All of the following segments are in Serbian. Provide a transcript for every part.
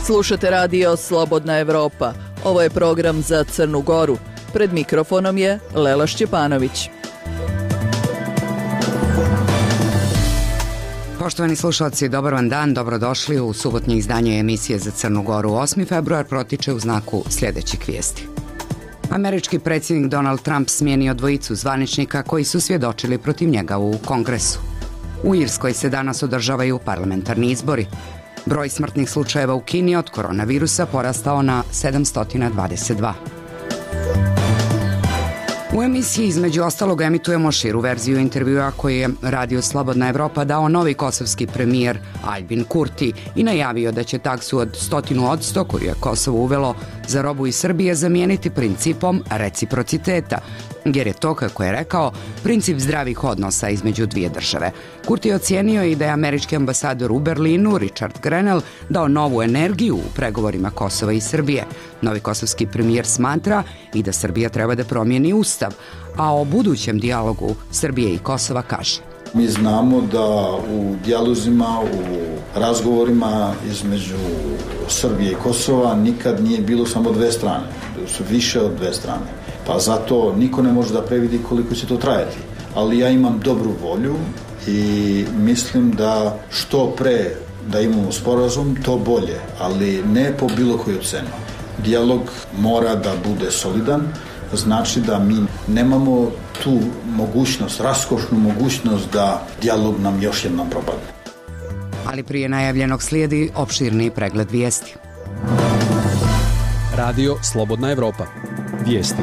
Slušate radio Slobodna Evropa. Ovo je program za Crnu Goru. Pred mikrofonom je Lela Šćepanović. Poštovani slušalci, dobar vam dan, dobrodošli u subotnje izdanje emisije za Crnu Goru. 8. februar protiče u znaku sljedećih vijesti. Američki predsjednik Donald Trump smijenio dvojicu zvaničnika koji su svjedočili protiv njega u Kongresu. U Irskoj se danas održavaju parlamentarni izbori. Broj smrtnih slučajeva u Kini od koronavirusa porastao na 722. U emisiji između ostalog emitujemo širu verziju intervjua koji je Radio Slobodna Evropa dao novi kosovski premijer Aljbin Kurti i najavio da će taksu od 100% koju je Kosovo uvelo za robu iz Srbije zamijeniti principom reciprociteta, jer je to, kako je rekao, princip zdravih odnosa između dvije države. Kurti je ocijenio i da je američki ambasador u Berlinu, Richard Grenell, dao novu energiju u pregovorima Kosova i Srbije. Novi kosovski premijer smatra i da Srbija treba da promijeni ustav, a o budućem dijalogu Srbije i Kosova kaže: Mi znamo da u dijalozima, u razgovorima između Srbije i Kosova nikad nije bilo samo dve strane, su više od dve strane. Pa zato niko ne može da previdi koliko će to trajati. Ali ja imam dobru volju i mislim da što pre da imamo sporazum, to bolje, ali ne po bilo koju cenu. Dijalog mora da bude solidan, znači da mi nemamo tu mogućnost, raskošnu mogućnost da dijalog nam još jednom propadne. Ali prije najavljenog slijedi opširni pregled vijesti. Radio Slobodna Evropa. Vijesti.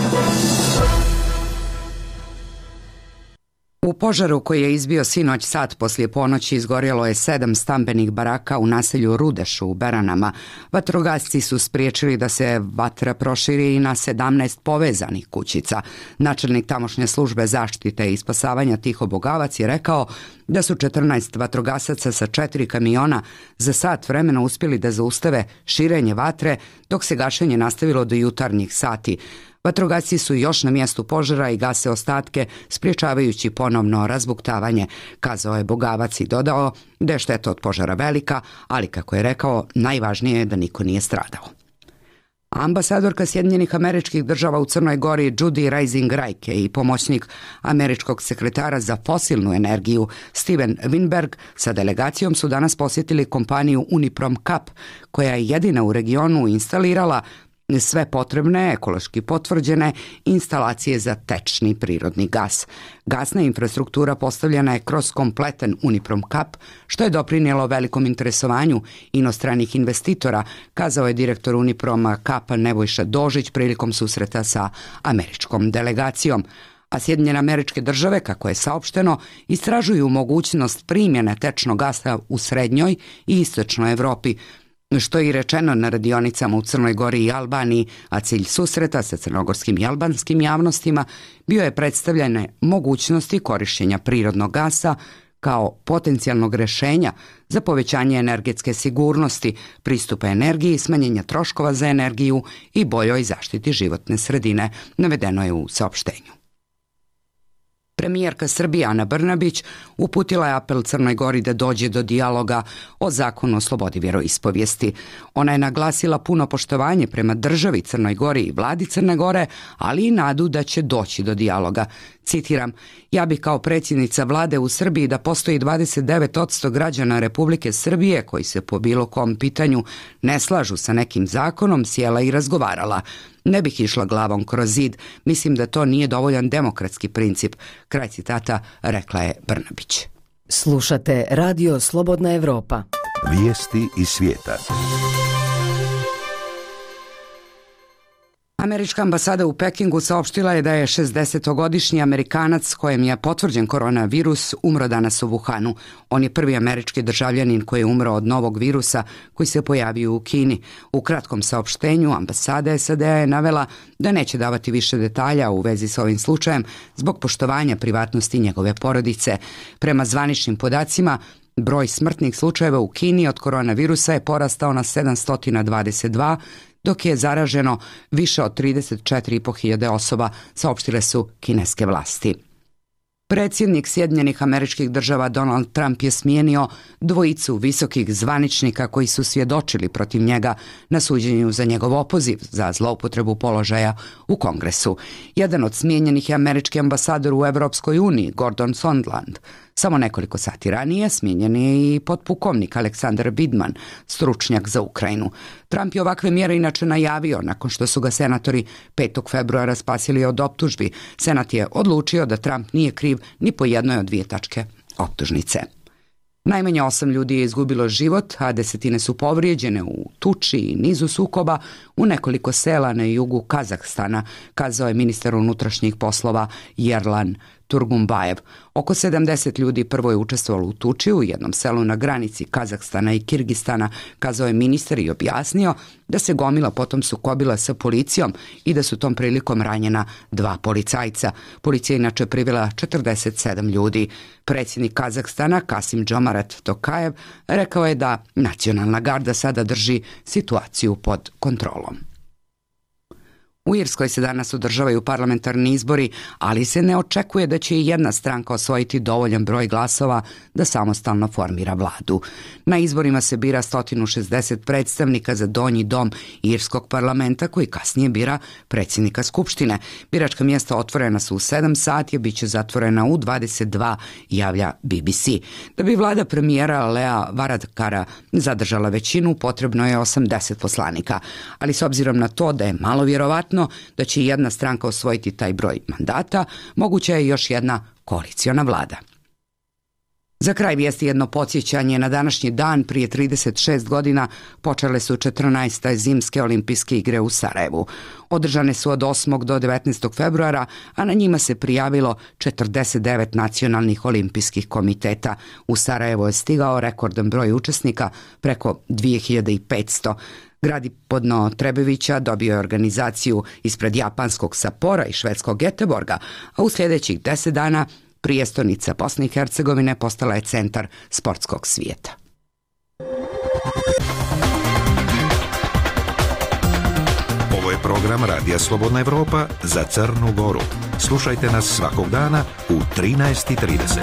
U požaru koji je izbio sinoć sat poslije ponoći izgorjelo je 7 stambenih baraka u naselju Rudeš u Beranama. Vatrogasci su spriječili da se vatra proširi i na 17 povezanih kućica. Načelnik tamošnje službe zaštite i spasavanja Tiho Bogavac je rekao da su 14 vatrogasaca sa 4 kamiona za sat vremena uspjeli da zaustave širenje vatre, dok se gašenje nastavilo do jutarnjih sati. Vatrogasci su još na mjestu požara i gase ostatke, spriječavajući ponovno razbuktavanje, kazao je Bogavac i dodao da je šteta od požara velika, ali kako je rekao, najvažnije je da niko nije stradao. Ambasadorka Sjedinjenih Američkih Država u Crnoj Gori Judy Rising Rajke i pomoćnik američkog sekretara za fosilnu energiju Steven Winberg sa delegacijom su danas posjetili kompaniju Uniprom Cap, koja je jedina u regionu instalirala sve potrebne, ekološki potvrđene instalacije za tečni prirodni gas. Gasna infrastruktura postavljena je kroz kompletan Uniprom Cap, što je doprinijelo velikom interesovanju inostranih investitora, kazao je direktor Uniproma Cap-a Nebojša Dožić prilikom susreta sa američkom delegacijom. A Sjedinjene Američke Države, kako je saopšteno, istražuju mogućnost primjene tečnog gasa u srednjoj i istočnoj Evropi, što je i rečeno na radionicama u Crnoj Gori i Albaniji, a cilj susreta sa crnogorskim i albanskim javnostima bio je predstavljanje mogućnosti korištenja prirodnog gasa kao potencijalnog rješenja za povećanje energetske sigurnosti, pristupa energiji, smanjenja troškova za energiju i boljoj zaštiti životne sredine, navedeno je u saopštenju. Premijerka Srbije Ana Brnabić uputila je apel Crnoj Gori da dođe do dijaloga o zakonu o slobodi vjeroispovijesti. Ona je naglasila puno poštovanje prema državi Crnoj Gori i vladi Crne Gore, ali i nadu da će doći do dijaloga. Citiram: ja bih kao predsjednica vlade u Srbiji da postoji 29% građana Republike Srbije koji se po bilo kom pitanju ne slažu sa nekim zakonom, sjela i razgovarala. Ne bih išla glavom kroz zid, mislim da to nije dovoljan demokratski princip. Kraj citata, rekla je Brnabić. Slušate Radio Slobodna Evropa. Vijesti iz svijeta. Američka ambasada u Pekingu saopštila je da je 60-godišnji Amerikanac kojem je potvrđen koronavirus umro danas u Wuhanu. On je prvi američki državljanin koji je umro od novog virusa koji se pojavio u Kini. U kratkom saopštenju ambasada SAD-a je navela da neće davati više detalja u vezi s ovim slučajem zbog poštovanja privatnosti njegove porodice. Prema zvaničnim podacima, broj smrtnih slučajeva u Kini od koronavirusa je porastao na 722, dok je zaraženo više od 34.500 osoba, saopštile su kineske vlasti. Predsjednik Sjedinjenih Američkih Država Donald Trump je smijenio dvojicu visokih zvaničnika koji su svjedočili protiv njega na suđenju za njegov opoziv za zloupotrebu položaja u Kongresu. Jedan od smijenjenih je američki ambasador u Evropskoj uniji, Gordon Sondland. Samo nekoliko sati ranije smijenjen je i potpukovnik Aleksandar Bidman, stručnjak za Ukrajinu. Trump je ovakve mjere inače najavio nakon što su ga senatori 5. februara spasili od optužbi. Senat je odlučio da Trump nije kriv ni po jednoj od 2 tačke optužnice. Najmanje 8 ljudi je izgubilo život, a desetine su povrijeđene u tuči i nizu sukoba u nekoliko sela na jugu Kazahstana, kazao je ministar unutrašnjih poslova Yerlan Turgumbajev. Oko 70 ljudi prvo je učestvovalo u tuči u jednom selu na granici Kazahstana i Kirgistana, kazao je ministar i objasnio da se gomila potom sukobila sa policijom i da su tom prilikom ranjena 2 policajca. Policija inače privela 47 ljudi. Predsjednik Kazahstana Kasim-Džomarat Tokajev rekao je da nacionalna garda sada drži situaciju pod kontrolom. U Irskoj se danas održavaju parlamentarni izbori, ali se ne očekuje da će i jedna stranka osvojiti dovoljan broj glasova da samostalno formira vladu. Na izborima se bira 160 predstavnika za donji dom Irskog parlamenta, koji kasnije bira predsjednika Skupštine. Biračka mjesta otvorena su u 7 sati, a bit će zatvorena u 22, javlja BBC. Da bi vlada premijera Lea Varadkara zadržala većinu, potrebno je 80 poslanika, ali s obzirom na to da je malo vjerovatno da će jedna stranka osvojiti taj broj mandata, moguća je još jedna koaliciona vlada. Za kraj vijesti jedno podsjećanje. Na današnji dan prije 36 godina počele su 14. zimske olimpijske igre u Sarajevu. Održane su od 8. do 19. februara, a na njima se prijavilo 49 nacionalnih olimpijskih komiteta. U Sarajevo je stigao rekordan broj učesnika, preko 2500. Grad podno Trebevića dobio je organizaciju ispred japanskog Sappora i švedskog Göteborga, a u sljedećih 10 dana prijestolnica Bosne i Hercegovine postala je centar sportskog svijeta. Ovo je program Radija Slobodna Evropa za Crnu Goru. Slušajte nas svakog dana u 13:30.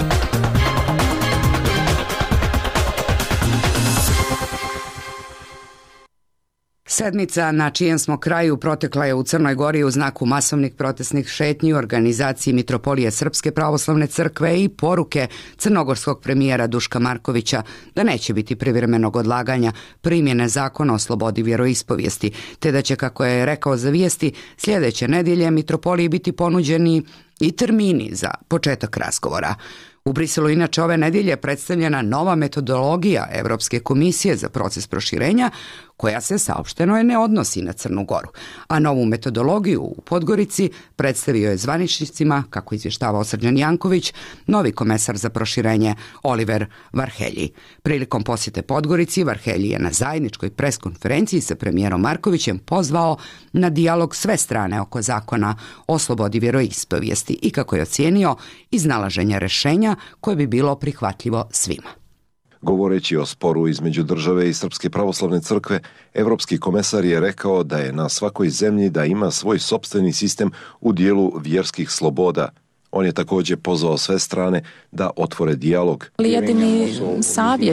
Sedmica na čijem smo kraju protekla je u Crnoj Gori u znaku masovnih protestnih šetnji u organizaciji Mitropolije Srpske pravoslavne crkve i poruke crnogorskog premijera Duška Markovića da neće biti privremenog odlaganja primjene zakona o slobodi vjeroispovijesti, te da će, kako je rekao za vijesti, sljedeće nedjelje Mitropoliji biti ponuđeni i termini za početak razgovora. U Briselu inače ove nedjelje predstavljena nova metodologija Europske komisije za proces proširenja, koja se, saopšteno je, ne odnosi na Crnu Goru. A novu metodologiju u Podgorici predstavio je zvaničnicima, kako izvještavao Srđan Janković, novi komesar za proširenje Oliver Varhelji. Prilikom posjete Podgorici, Varhelji je na zajedničkoj preskonferenciji sa premijerom Markovićem pozvao na dijalog sve strane oko zakona o slobodi vjeroispovijesti i, kako je ocijenio, iznalaženja rješenja koje bi bilo prihvatljivo svima. Govoreći o sporu između države i Srpske pravoslavne crkve, Evropski komesar je rekao da je na svakoj zemlji da ima svoj sopstveni sistem u dijelu vjerskih sloboda. On je također pozvao sve strane da otvore dijalog. Jedini savjet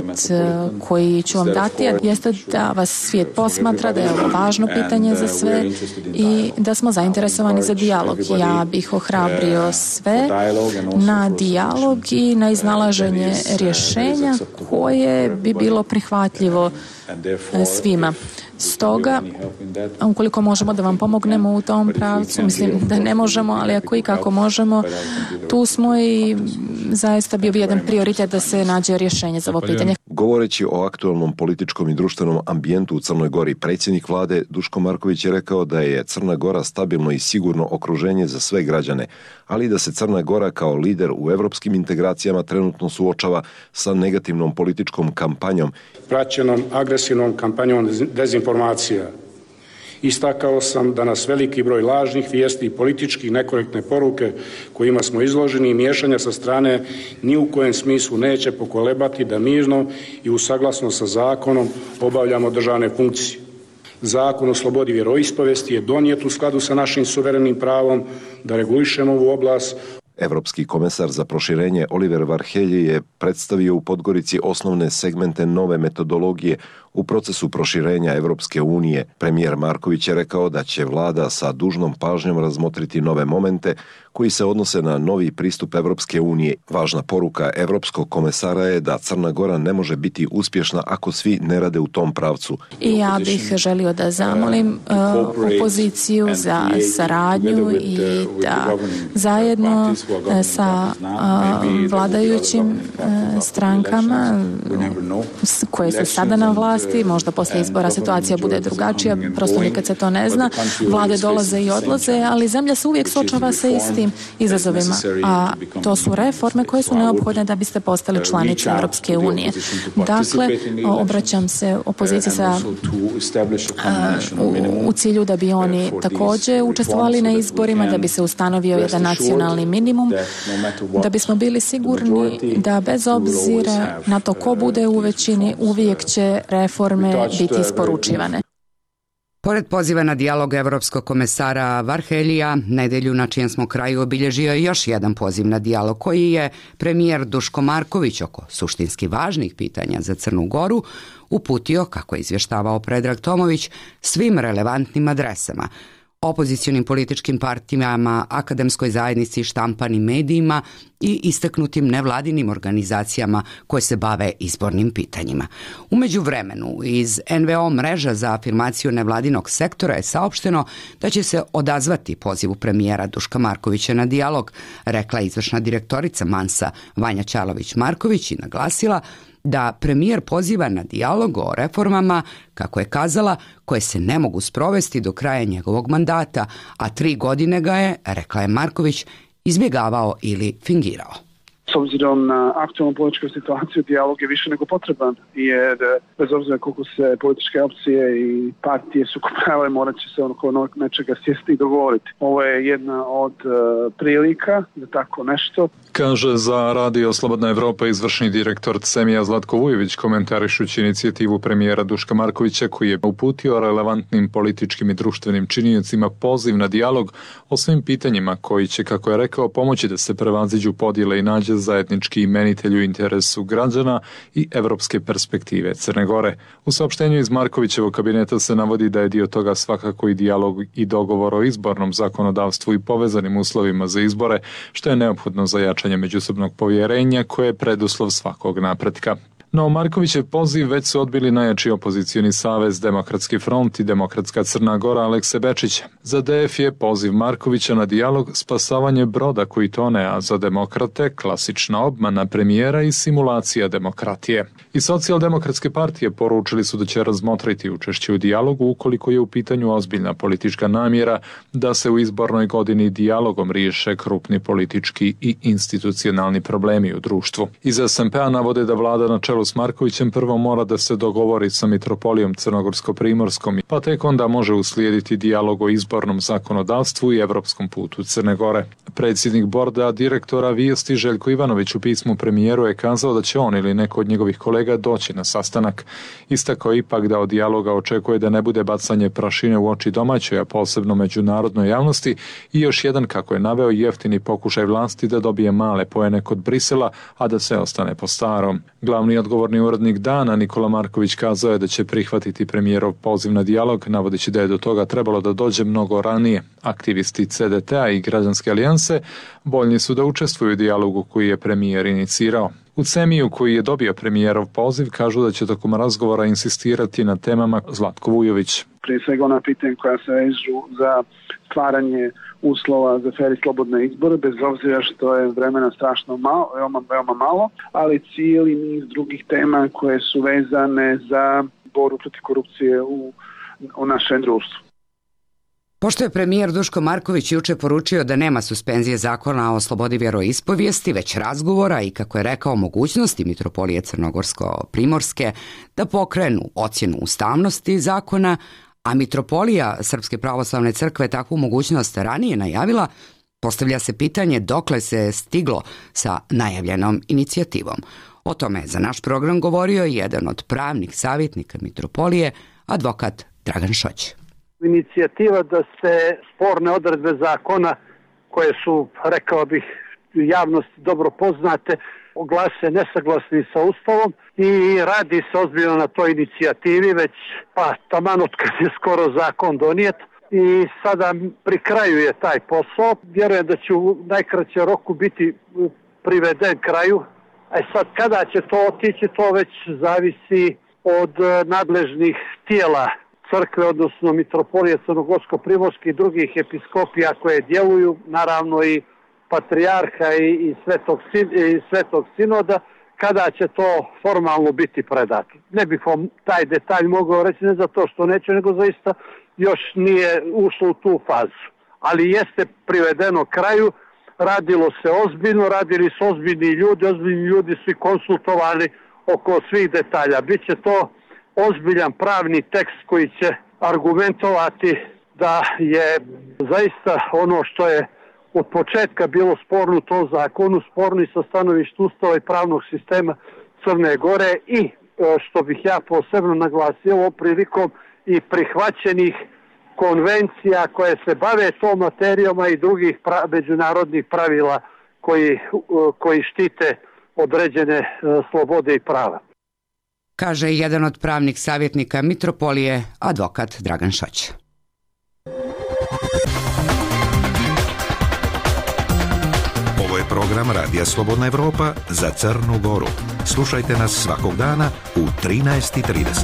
koji ću vam dati jeste da vas svijet posmatra, da je ovo važno pitanje za sve i da smo zainteresovani za dijalog. Ja bih ohrabrio sve na dijalog i na iznalaženje rješenja koje bi bilo prihvatljivo svima. Stoga, ukoliko možemo da vam pomognemo u tom pravcu, mislim da ne možemo, ali ako i kako možemo, tu smo i zaista bio jedan prioritet da se nađe rješenje za ovo pitanje. Govoreći o aktualnom političkom i društvenom ambijentu u Crnoj Gori, predsjednik vlade Duško Marković je rekao da je Crna Gora stabilno i sigurno okruženje za sve građane, ali da se Crna Gora kao lider u evropskim integracijama trenutno suočava sa negativnom političkom kampanjom. Praćenom agresivnom kampanjom dezinformacija. Istakao sam da nas veliki broj lažnih vijesti i politički nekorektne poruke kojima smo izloženi i miješanja sa strane ni u kojem smislu neće pokolebati da mirno i u saglasnost sa zakonom obavljamo državne funkcije. Zakon o slobodi vjeroispovijesti je donijet u skladu sa našim suverenim pravom da regulišemo ovu oblast. Evropski komesar za proširenje Oliver Varhelyi je predstavio u Podgorici osnovne segmente nove metodologije u procesu proširenja Evropske unije. Premijer Marković je rekao da će vlada sa dužnom pažnjom razmotriti nove momente koji se odnose na novi pristup Evropske unije. Važna poruka Evropskog komesara je da Crna Gora ne može biti uspješna ako svi ne rade u tom pravcu. I ja bih želio da zamolim opoziciju za saradnju i da zajedno sa vladajućim strankama koje su sada na vlasti, možda poslije izbora situacija bude drugačija, prosto nikad se to ne zna, vlade dolaze i odlaze, ali zemlja se uvijek suočava sa istim izazovima, a to su reforme koje su neophodne da biste postali članica Europske unije. Dakle, obraćam se opoziciji u cilju da bi oni također učestvovali na izborima, da bi se ustanovio jedan nacionalni minimum, da bismo bili sigurni da bez obzira na to ko bude u većini, uvijek će reforme biti isporučivane. Pored poziva na dijalog evropskog komesara Varhelyija, nedelju na čijem smo kraju obilježio još jedan poziv na dijalog koji je premijer Duško Marković oko suštinski važnih pitanja za Crnu Goru uputio, kako je izvještavao Predrag Tomović, svim relevantnim adresama, opozicionim političkim partijama, akademskoj zajednici, štampanim medijima i istaknutim nevladinim organizacijama koje se bave izbornim pitanjima. U međuvremenu, iz NVO mreža za afirmaciju nevladinog sektora je saopšteno da će se odazvati pozivu premijera Duška Markovića na dijalog, rekla izvršna direktorica Mansa Vanja Ćalović-Marković i naglasila da premijer poziva na dijalog o reformama, kako je kazala, koje se ne mogu sprovesti do kraja njegovog mandata, a 3 godine ga je, rekla je Marković, izbjegavao ili fingirao. S obzirom na aktualnu političku situaciju, dijalog je više nego potreban, jer bez obzira koliko se političke opcije i partije sukobljavaju, morat će se oko nečega sjesti i dogovoriti. Ovo je jedna od prilika za tako nešto. Kaže za Radio Slobodna Evropa izvršni direktor CEMI-a Zlatko Vujović, komentarišući inicijativu premijera Duška Markovića koji je uputio relevantnim političkim i društvenim činiocima poziv na dijalog o svim pitanjima koji će, kako je rekao, pomoći da se prevaziđu podjele i nađe zajednički imenitelj u interesu građana i evropske perspektive Crne Gore. U saopštenju iz Markovićevog kabineta se navodi da je dio toga svakako i dijalog i dogovor o izbornom zakonodavstvu i povezanim uslovima za izbore, što je neophodno za jačanje međusobnog povjerenja koje je preduslov svakog napretka. No, Markovićev poziv već su odbili najjači opozicioni savez Demokratski front i Demokratska Crna Gora Alekse Bečića. Za DF je poziv Markovića na dijalog spasavanje broda koji tone, a za demokrate klasična obmana premijera i simulacija demokratije. I socijaldemokratske partije poručili su da će razmotriti učešće u dijalogu ukoliko je u pitanju ozbiljna politička namjera da se u izbornoj godini dijalogom riješe krupni politički i institucionalni problemi u društvu. Iz SMP-a navode da vlada na čelu s Markovićem prvo mora da se dogovori sa mitropolijom Crnogorsko-Primorskom, pa tek onda može uslijediti dijalog o izbornom zakonodavstvu i evropskom putu Crne Gore. Predsjednik borda direktora Vijesti Željko Ivanović u pismu premijeru je kazao da će on ili neko od njegovih kolega doći na sastanak. Istakao ipak da od dijaloga očekuje da ne bude bacanje prašine u oči domaćoj, a posebno međunarodnoj javnosti i još jedan, kako je naveo, jeftini pokušaj vlasti da dobije male poene kod Brisela, a da se ostane po starom. Glavni odgovorni urednik Dana Nikola Marković kazao je da će prihvatiti premijerov poziv na dijalog, navodeći da je do toga trebalo da dođe mnogo ranije. Aktivisti CDT-a i Građanske alijanse voljni su da učestvuju u dijalogu koji je premijer inicirao. U CEMI-u koji je dobio premijerov poziv kažu da će tokom razgovora insistirati na temama Zlatko Vujović. Prije svega ona pitanja koja se vežu za stvaranje uslova za fer i slobodne izbore, bez obzira što je vremena strašno malo, veoma malo, ali cijeli niz drugih tema koje su vezane za borbu protiv korupcije u našem društvu. Pošto je premijer Duško Marković juče poručio da nema suspenzije zakona o slobodi vjeroispovijesti, već razgovora i, kako je rekao, mogućnosti mitropolije Crnogorsko-Primorske da pokrenu ocjenu ustavnosti zakona, a mitropolija Srpske pravoslavne crkve takvu mogućnost ranije najavila, postavlja se pitanje dokle se stiglo sa najavljenom inicijativom. O tome je za naš program govorio jedan od pravnih savjetnika mitropolije, advokat Dragan Šoć. Inicijativa da se sporne odredbe zakona koje su, rekao bih, javnosti dobro poznate, oglase nesaglasni sa Ustavom i radi se ozbiljno na toj inicijativi već taman od kad je skoro zakon donijet i sada pri kraju je taj posao. Vjerujem da će u najkraćem roku biti priveden kraju. Sad kada će to otići, to već zavisi od nadležnih tijela crkve, odnosno mitropolije Crnogorsko-primorske i drugih episkopija koje djeluju, naravno i patrijarha i svetog sinoda, kada će to formalno biti predato. Ne bih vam taj detalj mogao reći, ne zato što neće, nego zaista još nije ušlo u tu fazu. Ali jeste privedeno kraju, radilo se ozbiljno, radili su ozbiljni ljudi su i konsultovali oko svih detalja. Biće to ozbiljan pravni tekst koji će argumentovati da je zaista ono što je od početka bilo sporno u tom zakonu, sporno i sa stanovišta Ustava i pravnog sistema Crne Gore i, što bih ja posebno naglasio ovom prilikom, i prihvaćenih konvencija koje se bave tom materijama i drugih međunarodnih pravila koji štite određene slobode i prava. Kaže jedan od pravnih savjetnika mitropolije, advokat Dragan Šać. Ovo je program Radija Slobodna Evropa za Crnu Goru. Slušajte nas svakog dana u 13:30.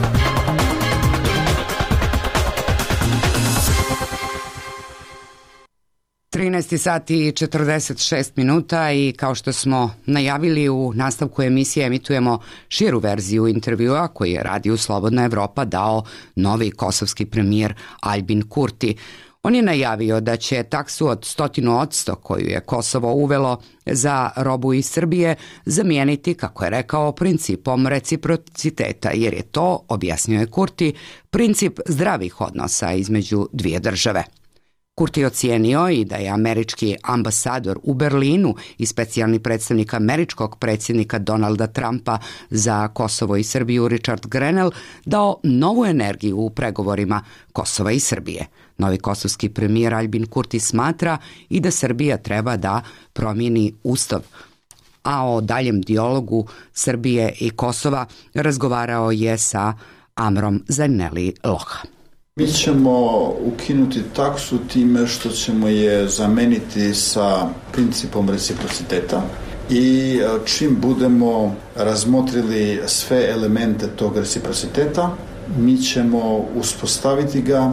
13 sati i 46 minuta i kao što smo najavili u nastavku emisije emitujemo širu verziju intervjua koji je Radio Slobodna Evropa dao novi kosovski premijer Aljbin Kurti. On je najavio da će taksu od 100% koju je Kosovo uvelo za robu iz Srbije zamijeniti, kako je rekao, principom reciprociteta, jer je to, objasnio je Kurti, princip zdravih odnosa između dvije države. Kurti ocijenio i da je američki ambasador u Berlinu i specijalni predstavnik američkog predsjednika Donalda Trumpa za Kosovo i Srbiju Richard Grenell dao novu energiju u pregovorima Kosova i Srbije. Novi kosovski premijer Aljbin Kurti smatra i da Srbija treba da promijeni ustav. A o daljem dijalogu Srbije i Kosova razgovarao je sa Amrom Zaneli Loha. Mi ćemo ukinuti taksu time što ćemo je zameniti sa principom reciprociteta i čim budemo razmotrili sve elemente tog reciprociteta, mi ćemo uspostaviti ga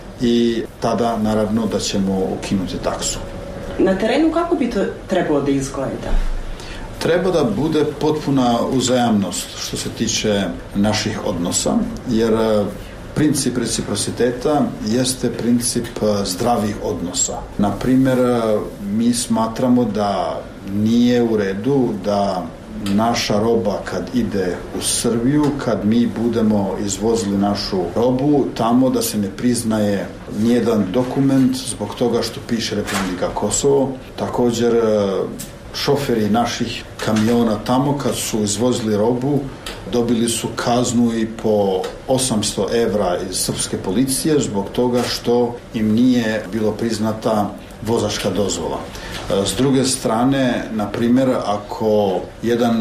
i tada naravno da ćemo ukinuti taksu. Na terenu kako bi to trebalo da izgleda? Treba da bude potpuna uzajamnost što se tiče naših odnosa, jer princip reciprociteta jeste princip zdravih odnosa. Na primjer, mi smatramo da nije u redu da naša roba kad ide u Srbiju, kad mi budemo izvozili našu robu, tamo da se ne priznaje nijedan dokument zbog toga što piše Republika Kosovo. Također, šoferi naših kamiona tamo kad su izvozili robu dobili su kaznu i po 800 evra iz srpske policije zbog toga što im nije bilo priznata vozačka dozvola. S druge strane, na primjer, ako jedan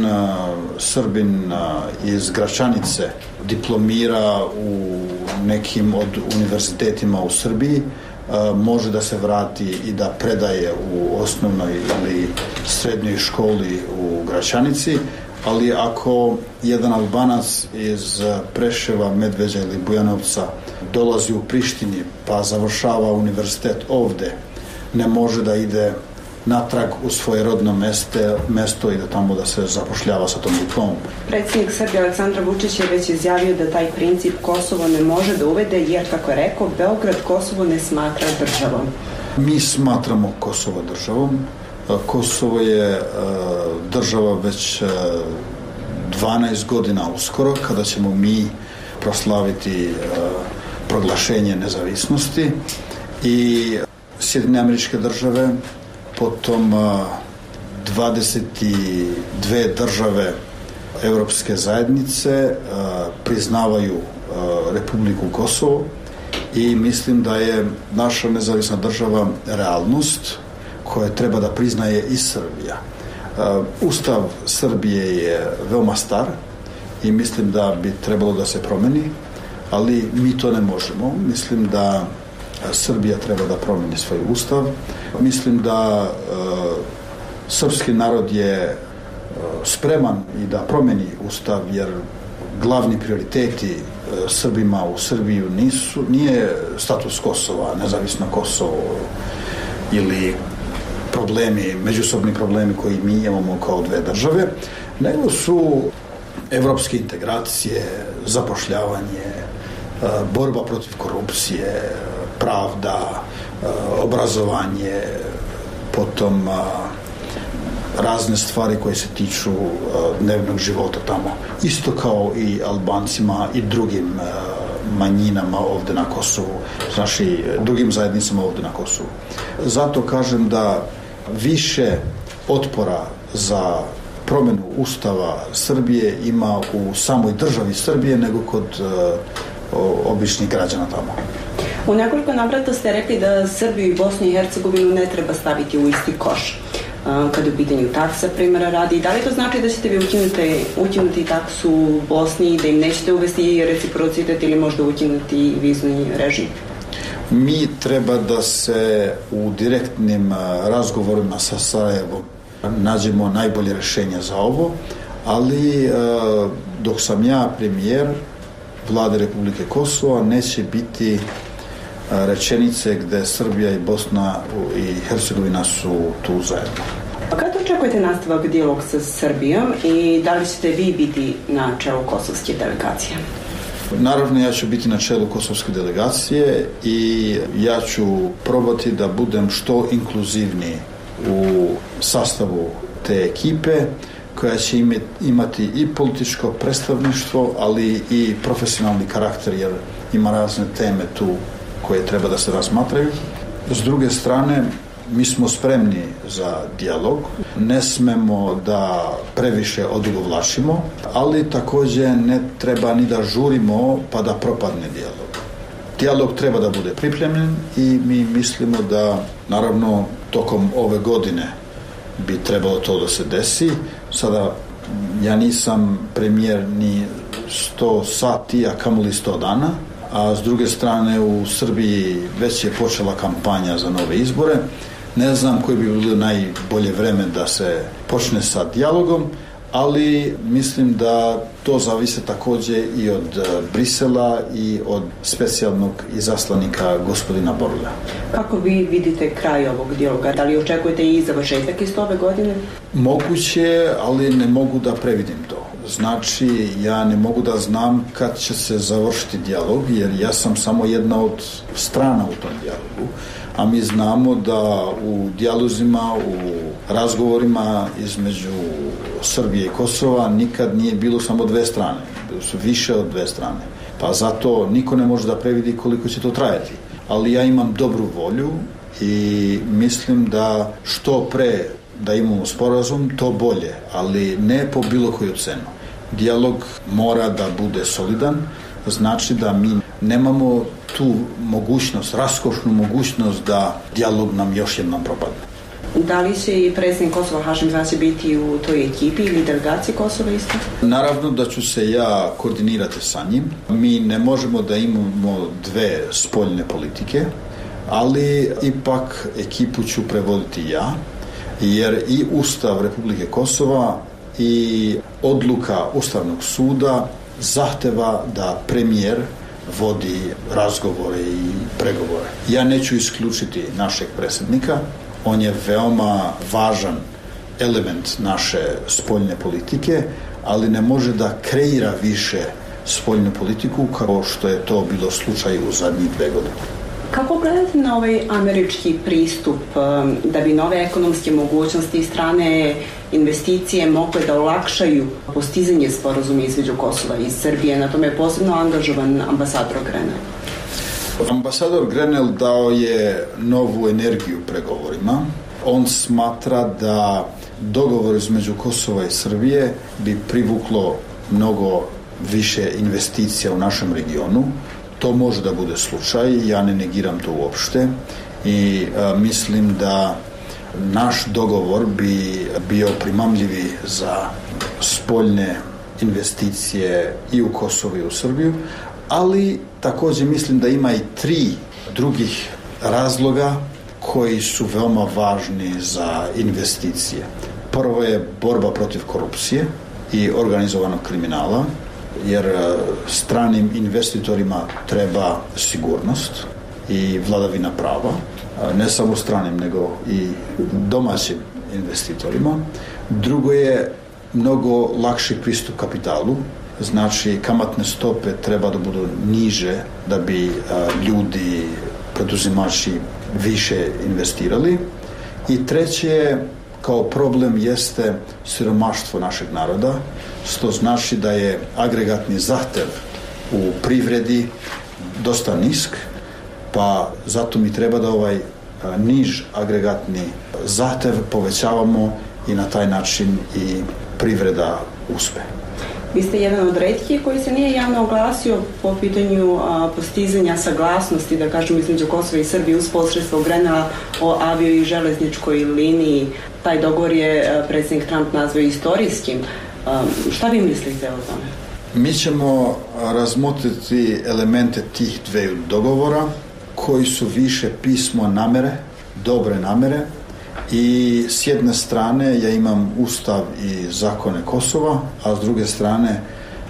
Srbin iz Gračanice diplomira u nekim od univerzitetima u Srbiji, može da se vrati i da predaje u osnovnoj ili srednjoj školi u Gračanici, ali ako jedan Albanac iz Preševa, Medveđa ili Bujanovca dolazi u Prištini pa završava univerzitet ovde, ne može da ide natrag u svoje rodno mesto i da tamo da se zapošljava sa tom diplomom. Predsjednik Srbije Aleksandar Vučić je već izjavio da taj princip Kosovo ne može da uvede jer, kako je rekao, Beograd Kosovo ne smatra državom. Mi smatramo Kosovo državom. Kosovo je država već 12 godina uskoro, kada ćemo mi proslaviti proglašenje nezavisnosti i Sjedinjene Američke Države, potom 22 države Evropske zajednice priznavaju Republiku Kosovo i mislim da je naša nezavisna država realnost koje treba da priznaje i Srbija. Ustav Srbije je veoma star i mislim da bi trebalo da se promeni, ali mi to ne možemo. Mislim da Srbija treba da promeni svoj ustav. Mislim da srpski narod je spreman i da promeni ustav, jer glavni prioriteti Srbima u Srbiju nije status Kosova, nezavisno Kosovo ili međusobni problemi koji mi imamo kao dve države, nego su evropske integracije, zapošljavanje, borba protiv korupcije, pravda, obrazovanje, potom razne stvari koje se tiču dnevnog života tamo. Isto kao i Albancima i drugim manjinama ovde na Kosovu, znači drugim zajednicama ovde na Kosovu. Zato kažem da više otpora za promenu Ustava Srbije ima u samoj državi Srbije nego kod običnih građana tamo. U nekoliko navrata ste rekli da Srbiju i Bosnu i Hercegovinu ne treba staviti u isti koš kada je u pitanju taksa, primjera radi. Da li to znači da ćete vi ukinuti taksu u Bosni, da im nećete uvesti reciprocitet ili možda ukinuti vizni režim? Mi treba da se u direktnim razgovorima sa Sarajevom nađemo najbolje rešenje za ovo, ali dok sam ja premijer Vlade Republike Kosova neće biti rečenice gde Srbija i Bosna i Hercegovina su tu zajedno. A kada očekujete nastavak dijaloga sa Srbijom i da li ćete vi biti na čelu kosovske delegacije? Naravno, ja ću biti na čelu kosovske delegacije i ja ću probati da budem što inkluzivniji u sastavu te ekipe koja će imati i političko predstavništvo, ali i profesionalni karakter, jer ima razne teme tu koje treba da se razmatraju. S druge strane, mi smo spremni za dijalog, ne smemo da previše odugovlačimo, ali takođe ne treba ni da žurimo pa da propadne dijalog. Dijalog treba da bude pripremljen i mi mislimo da, naravno, tokom ove godine bi trebalo to da se desi. Sada, ja nisam premijer ni 100 sati, a kamoli 100 dana, a s druge strane u Srbiji već je počela kampanja za nove izbore. Ne znam koje bi bilo najbolje vreme da se počne sa dijalogom, ali mislim da to zavise takođe i od Brisela i od specijalnog izaslanika gospodina Borlja. Kako vi vidite kraj ovog dijaloga? Da li očekujete i završetak isto ove godine? Moguće, ali ne mogu da previdim to. Znači, ja ne mogu da znam kad će se završiti dijalog, jer ja sam samo jedna od strana u tom dijalogu, a mi znamo da u dijalozima, u razgovorima između Srbije i Kosova nikad nije bilo samo dve strane, bilo su više od dve strane. Pa zato niko ne može da previdi koliko će to trajati. Ali ja imam dobru volju i mislim da što pre da imamo sporazum, to bolje, ali ne po bilo koju cenu. Dijalog mora da bude solidan, znači da mi nemamo tu mogućnost, raskošnu mogućnost da dijalog nam još jednom propadne. Da li će i predsjednik Kosova Hašim Tači biti u toj ekipi ili delegaciji Kosova isto? Naravno da ću se ja koordinirati sa njim. Mi ne možemo da imamo dve spoljne politike, ali ipak ekipu ću prevoditi ja, jer i Ustav Republike Kosova i odluka Ustavnog suda zahteva da premijer vodi razgovore i pregovore. Ja neću isključiti našeg predsjednika, on je veoma važan element naše spoljne politike, ali ne može da kreira više spoljnu politiku kao što je to bilo slučaj u zadnjih 2 godine. Kako gledate na ovaj američki pristup da bi nove ekonomske mogućnosti i strane investicije mogle da olakšaju postizanje sporazuma između Kosova i Srbije? Na tome je posebno angažovan ambasador Grenell. Ambasador Grenell dao je novu energiju pregovorima. On smatra da dogovor između Kosova i Srbije bi privuklo mnogo više investicija u našem regionu. To može da bude slučaj, ja ne negiram to uopšte i mislim da naš dogovor bi bio primamljivi za spoljne investicije i u Kosovo i u Srbiju, ali također mislim da ima i 3 drugih razloga koji su veoma važni za investicije. Prvo je borba protiv korupcije i organizovanog kriminala, jer stranim investitorima treba sigurnost i vladavina prava, ne samo stranim, nego i domaćim investitorima. Drugo je mnogo lakši pristup kapitalu, znači kamatne stope treba da budu niže da bi ljudi, preduzimači više investirali. I treće je, kao problem jeste siromaštvo našeg naroda, što znači da je agregatni zahtev u privredi dosta nisk, pa zato mi treba da ovaj niž agregatni zahtev povećavamo i na taj način i privreda uspe. Vi ste jedan od retkih koji se nije javno oglasio po pitanju postizanja saglasnosti, da kažem, između Kosova i Srbije uz posredstvo Grenela o avio i železničkoj liniji. Taj dogovor je predsjednik Trump nazvao istorijskim. Šta vi mislite o tome? Mi ćemo razmotriti elemente tih dveju dogovora koji su više pismo namere, dobre namere, i s jedne strane ja imam ustav i zakone Kosova, a s druge strane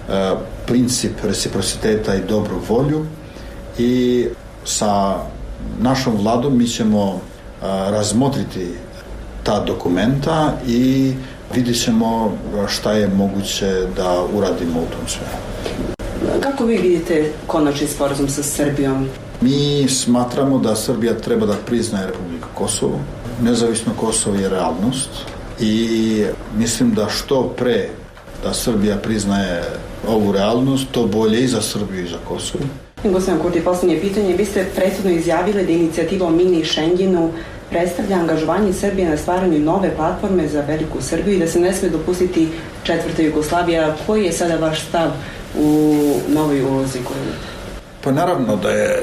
princip reciprociteta i dobru volju, i sa našom vladom mi ćemo razmotriti ta dokumenta i vidjet ćemo šta je moguće da uradimo u tom smeru. Kako vi vidite konačni sporazum sa Srbijom? Mi smatramo da Srbija treba da priznaje Republiku Kosovo. Nezavisno Kosovo je realnost i mislim da što pre da Srbija priznaje ovu realnost, to bolje i za Srbiju i za Kosovo. Gospodin Kurti, posljednje pitanje. Vi ste prethodno izjavili da inicijativa o mini Schengenu predstavlja angažovanje Srbije na stvaranju nove platforme za veliku Srbiju i da se ne sme dopustiti četvrta Jugoslavija. Koji je sada vaš stav u novoj ulozi koju imate? Pa naravno da je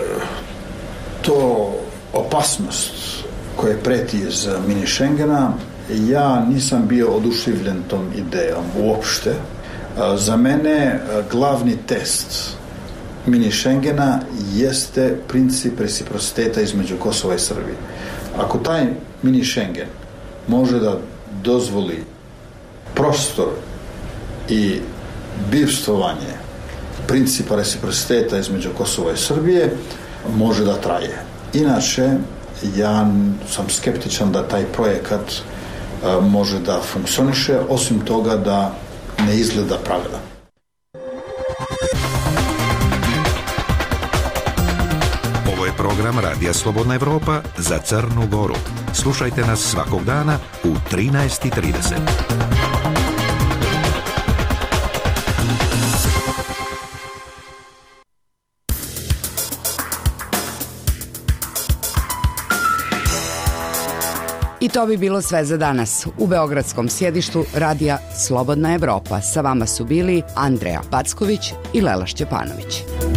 to opasnost koja preti iz mini Schengena. Ja nisam bio oduševljen tom idejom uopšte. Za mene glavni test mini Schengena jeste princip reciprociteta između Kosova i Srbije. Ako taj mini Schengen može da dozvoli prostor i bivstvovanje principa reciprociteta između Kosova i Srbije, može da traje. Inače, ja sam skeptičan da taj projekat može da funkcioniše, osim toga da ne izgleda pravilan. Ovo je program Radija Slobodna Evropa za Crnu Goru. Slušajte nas svakog dana u 13:30. I to bi bilo sve za danas. U beogradskom sjedištu Radija Slobodna Evropa sa vama su bili Andreja Packović i Lela Šćepanović.